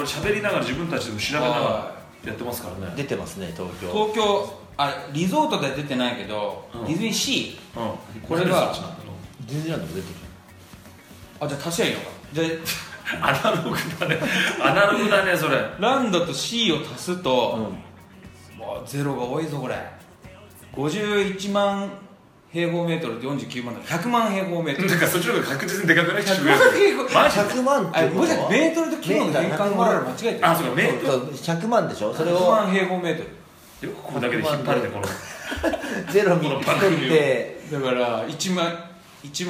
々喋りながら自分たちでも調べながらやってますからね。 出てますね、東京リゾートでは出てないけど、ディズニーシー、これがディズニーランドも出てる。 じゃあ足しゃいいのか。じゃアナログだね。アナログだねそれ。 ランドと C を足すと、ゼロが多いぞこれ。51万平方メートルで49万だから100万平方メートル。 なんかそっちの方が確実にでかくない？ 100万平方マジで 100万ってもしかしてメートルとキロの変換も俺ら間違えてる。 そうか、メートル 100万でしょ、それ 100 を万平方メートル。 よくここだけで引っ張れてこのゼロ3つ取ってだから1万 1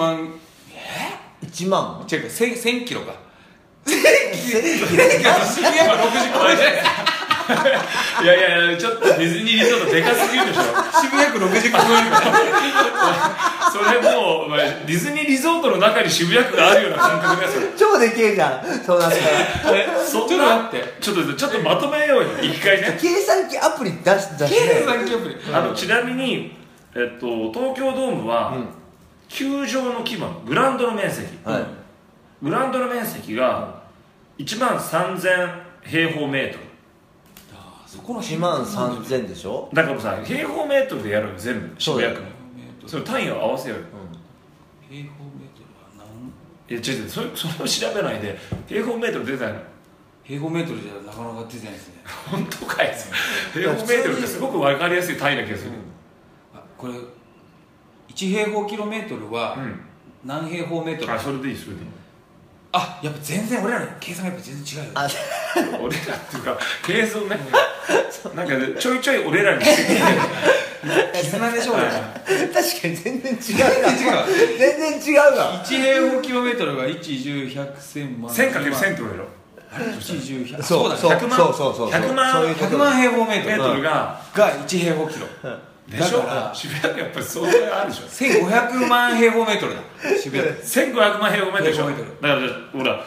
万違うか1000キロか。 1000 渋谷が60個前じゃないですか。 いやちょっとディズニーリゾートでかすぎるでしょ。 渋谷区60個超えるからそれもうディズニーリゾートの中に渋谷区があるような感覚ですよ。 超でけえじゃん、そうなったら。 そんなちょっと待ってちょっとまとめようよ一回ね。 計算機アプリ出して計算機アプリ。 ちなみに、東京ドームは、球場の規模、グラウンドの面積、グラウンドの面積が1万3000平方メートル。 そこの 1万3000でしょ。 だからさ、平方メートルでやるよ全部渋谷区。それ単位を合わせようよ。 平方メートルは何？ いや違うそれを調べないで平方メートル出てないの。 平方メートルじゃなかなか出てないですね。 本当かい。平方メートルってすごく分かりやすい単位な気がする。 これ1平方キロメートルは何平方メートル？ それでいいそれでいい。 やっぱ全然俺らの計算がやっぱ全然違うよ。 俺らっていうか計算ねなんかちょいちょい俺らにしてくれる絆でしょ俺ら。 確かに全然違うな。全然違うな。 1平方キロメートルが1、10、100、1000万 1000×1000 ってことだろ。 1、10、100 そうだね。 そう 100 万平方メートルメートルが 1平方キロでしょ。 だから渋谷区やっぱり相当あるでしょ。 1500万平方メートルだ渋谷区。 1500万平方メートルでしょ。 平方メートだからほら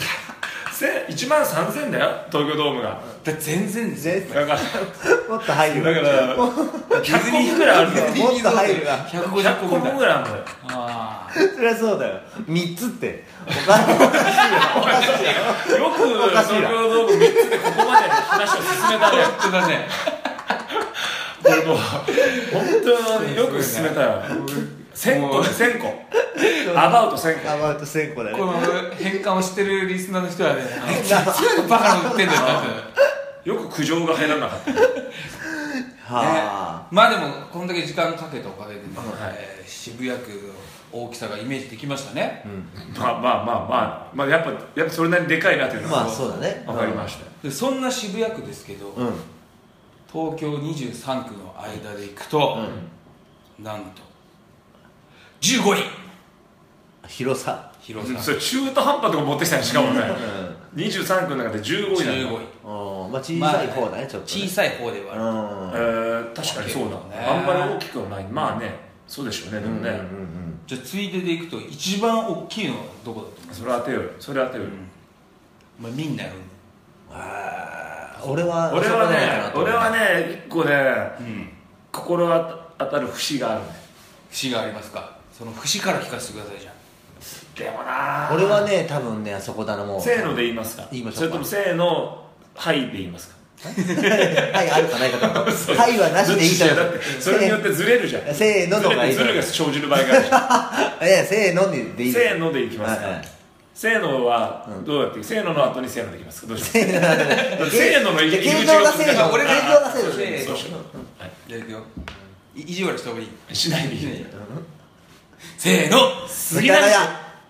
1万3000だよ東京ドームが。 全然全だからもっと入る。 だから100個ぐらいあるんだよ。 もっと入るが。 100個分ぐらいあるんだよ。 そりゃそうだよ。3つっておかしいよ。 よく東京ドーム3つでここまで話を進めたね。 本当だね。 これもう本当によく進めたよ。1000個で1000個アバウト1000個アバウト1000個だね。 この変換をしてるリスナーの人はねバカなの売ってんだよよく苦情が入らなかった。 はまあでもこんだけ時間かけたおかげでね、 はい渋谷区の大きさがイメージできましたね。 まあやっぱそれなりにでかいなというのはそうだね。 分かりました。 でそんな渋谷区ですけど、東京23区の間で行くと、なんと15位広さ。 それ中途半端なとこ持ってきたんしかもね。23区の中で15位なんだ。 まあ小さい方だね、ちょっと小さい方ではある。 確かにそうだ。あんまり大きくはない。まあね、そうでしょうね。でもね。 じゃあついででいくと一番大きいのはどこだと思う？ それ当てようよ。それ当てようよ。 まあみんなやる。 俺はね一個ね心当たる節があるね。 節がありますか？その節から聞かせてくださいじゃん。 でもな俺はね多分ねあそこだなもう。 せーので言いますか？ 言いましょうか。 それともせーのはいで言いますか？ はいあるかないかとか。はいはなしでいいじゃん。 だってそれによってずれるじゃん。 せーののがいい。 ずれが生じる場合があるじゃん。 いやせーのでいい。 せーのでいきますか？せーのはどうやってせーのの後にせーのでいきますか？どうしますか？せーのの入り口がせーの俺がせーのでそうしよう。 じゃあいくよ。意地悪した方がいい？ しないでいい。 せーの杉並区。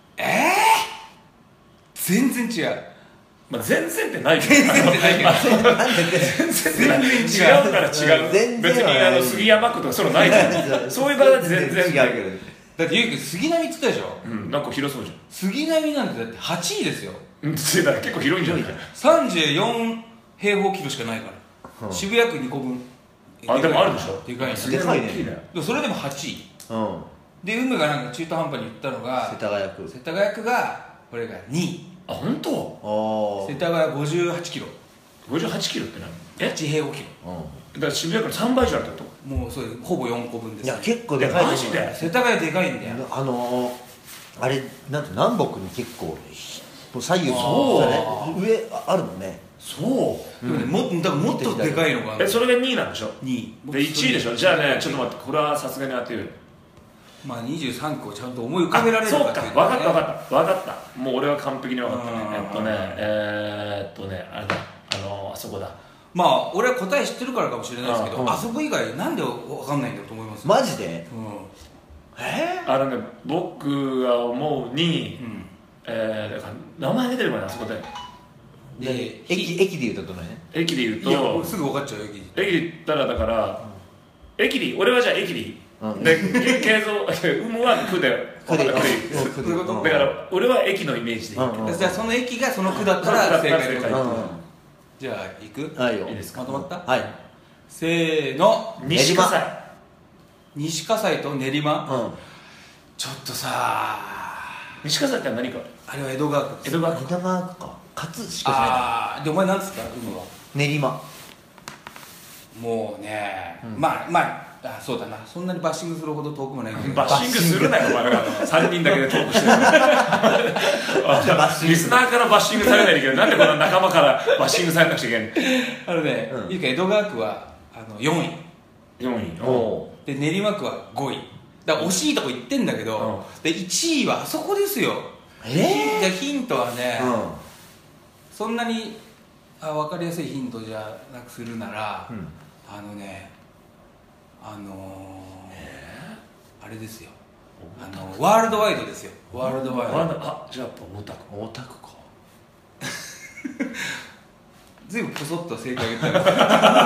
全然違う。 まあ全然ってないけど。 全然ってないけど。 全然違うから違う。別に杉山区とかそういうのないから。そういう場合は全然違うけど。 だってゆうくん杉並って言ったでしょ。 なんか広そうじゃん。 杉並なんてだって8位ですよ。 だから結構広いんじゃないか。 34平方キロしかないから。渋谷区2個分。 でもあるでしょ。 でかいね。 でかいね。 でもそれでも8位。で梅がなんか中途半端に言ったのが世田谷区。 世田谷区がこれが2位。 本当？ 世田谷58キロ。 58キロって何 ？8平方キロ。 だから渋谷区の3倍以上あるってこと？ もうそれほぼ4個分です。 いや結構でかい。 マジで？ 世田谷でかいんだよ。 あれなんて南北に結構左右そう上あるもんね。 そうでもね、だからもっとでかいのがある。 それが2位なんでしょ。 2位で1位でしょ。じゃあねちょっと待って、これはさすがに当てようよ。 まあ23個ちゃんと思い浮かべられるそうか、 っていうね。 分かったもう俺は完璧に分かったね。あれだ、あそこだ。 まあ俺は答え知ってるからかもしれないですけど、 うんあそこ以外なんで分かんないんだと思います。 マジで？ 僕が思うに、だから名前出てるもんね、あそこで。 で駅で言うとどの辺？ 駅で言ういやと、 すぐ分かっちゃうよ。駅駅で言ったらだから、駅で、俺はじゃあ駅でいい。で、形像、有無は区で、 区でだから俺は駅のイメージでいい。 じゃあその駅がその区だったら正解。じゃあ行く？ はいよ。 いいですか。 まとまった？ はい。 せーの。 西葛西。 西葛西と練馬。ちょっとさ、 西葛西って何かあれは江戸川区。 江戸川区。 江戸川区か。勝しかああ、でお前なんつった？海は練馬。 もうね、まあそうだな、そんなにバッシングするほど遠くもないけど。 バッシングするなよお前ら3人だけでトークしてるリスナーからバッシングされないけど、なんでこの仲間からバッシングされなくちゃいけないいうか江戸川区は4位 4位で練馬区は5位だから惜しいとこ行ってんだけど、で1位はあそこですよ。じゃあヒントはね、そんなに分かりやすいヒントじゃなくするなら、あれですよ、ワールドワイドですよ。ワールドワイド。 あ、じゃあやっぱ大田区か。 ずいぶんポソッと正解言ったよ。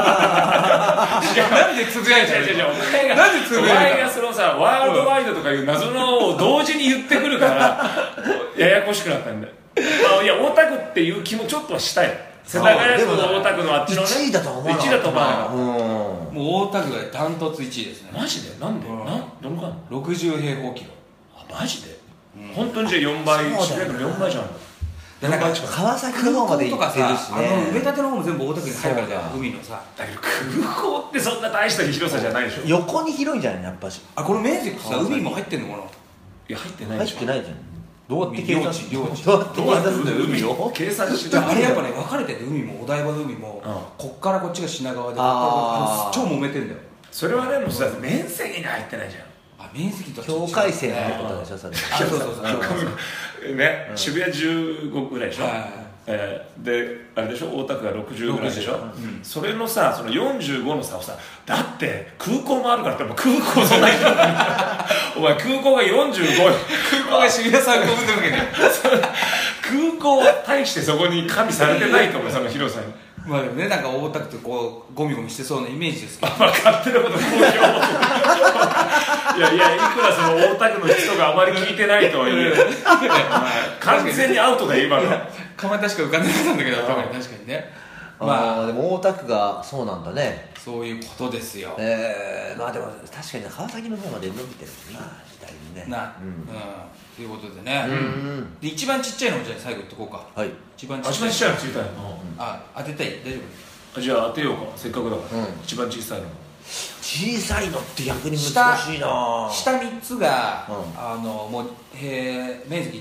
なんでつぶやいちゃうの？なんでつぶやいちゃうの？ お前がそのさ、ワールドワイドとかいう謎のを同時に言ってくるからややこしくなったんだよ。いや、大田区っていう気もちょっとはしたよ。世田谷区の大田区のあっちのね、 1位だと思わなかった。 1位だと思わなかった。 もう大田区がダントツ1位ですね。 マジで？なんで？どのかな ？60平方キロ。 あ、マジで？本当にじゃあ4倍、渋谷区の4倍じゃん。 なんか川崎の方まで行ってるしね。 埋め立ての方も全部大田区に入るからじゃん、海のさ。 だけど空港ってそんな大した広さじゃないでしょ。 横に広いんじゃないのやっぱし。 この面積さ、海も入ってんのかな？ いや、入ってないでしょ。 入ってないじゃん。どうやって計算する領地どうやって計算するんだよ海を。 計算してじゃああれやっぱね、分かれてて、海もお台場の海もこっからこっちが品川で、超揉めてんだよ。 それはね、もうさ、面積に入ってないじゃん。 面積と境界線のことでしょそれ。 そうね、渋谷15ぐらいでしょ。で、あれでしょ、大田区が60ぐらいでしょ。それのさ、その45の差をさ、だって空港もあるからって、空港そんなにお前空港が45 空港が渋谷3個分で受けて空港は大してそこに加味されてないと思う、その広さに。 まあでもね、なんか大田区ってこうゴミゴミしてそうなイメージですけど、 勝手なこと公表いや、いくらその大田区の人があまり聞いてないとはいえ完全にアウトだよ今の。 かまたしか浮かんでなかったんだけど、確かにね。 まあでも大田区がそうなんだね。 そういうことですよ。 まあでも確かに川崎の方まで伸びてるな、左にね。 ということでね、で一番ちっちゃいのをじゃあ最後言っとこうか。 はい。 一番一番ちっちゃいのついたよ。 当てたい？大丈夫？ じゃあ当てようか、せっかくだから。一番小さいの。 小さいのって逆に難しいな。 下3つがもう面積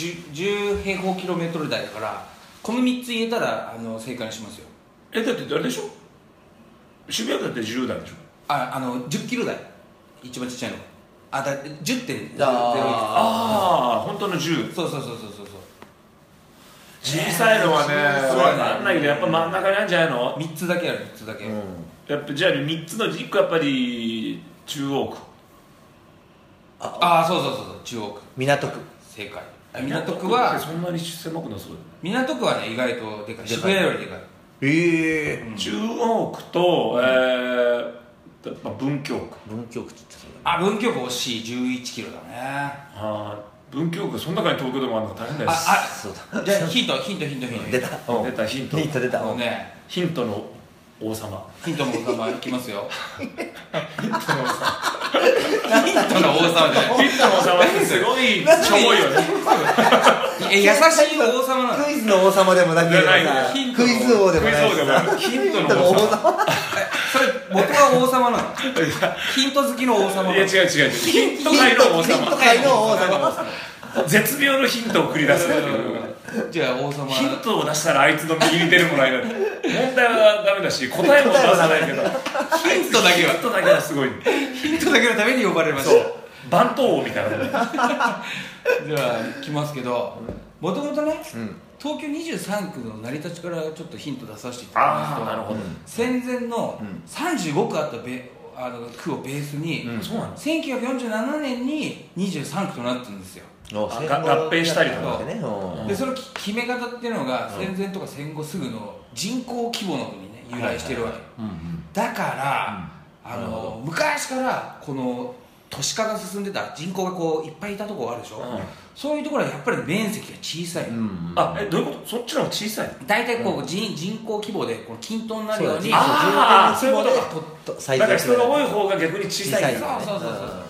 10平方キロメートル台だから、この3つ入れたら正解にしますよ。 だってあれでしょ、渋谷区だって10台でしょ。 10キロ台、一番ちっちゃいのが10.01。 本当の10。 そう小さいのはね、分かんないけどやっぱ真ん中にあるんじゃないの。 3つだけある。3つだけ、 やっぱじゃあ3つの1個やっぱり中央区。 そう中央区、 港区。 正解。港区はそんなに狭くなそう。 港区はね意外とでかい。渋谷よりでかい。 中央区と文京区。 文京区って言って文京区惜しい。11キロだね。 文京区その中に東京でもあるの大変だよ。 そうだ。 じゃあヒント出たヒント出た。 ヒントの王様。 ヒントの王様いきますよ。 ヒントの王様ヒントの王様ってすごいしょぼいよね。 優しい王様なの。 クイズの王様でもなくて、クイズ王でもない。 ヒントの王様。 それ僕は王様なの。ヒント好きの王様。 いや違う。ヒント界の王様。 ヒント界の王様。 絶妙のヒントを繰り出すっていうじゃあ王様ヒントを出したらあいつの右に出るもらいだ問題はダメだし答えも出さないけどヒントだけはすごいヒントだけのために呼ばれました。 そう番頭王みたいなじゃあ来ますけど、もともとね、東京23区の成り立ちからちょっとヒント出させていただきますと、 なるほど、 戦前の35区あった区をベースに、 そうなんです 1947年に23区となってるんですよ。 合併したりとかね。 でその決め方っていうのが戦前とか戦後すぐの人口規模などにね由来してるわけ、だから昔からこの都市化が進んでた人口がこういっぱいいたところあるでしょ、そういうところはやっぱり面積が小さい、 どういうこと？そっちの方が小さい？ 大体こう、人口規模でこの均等になるように、 そういうことか。だから人が多い方が逆に小さいんだ。 そう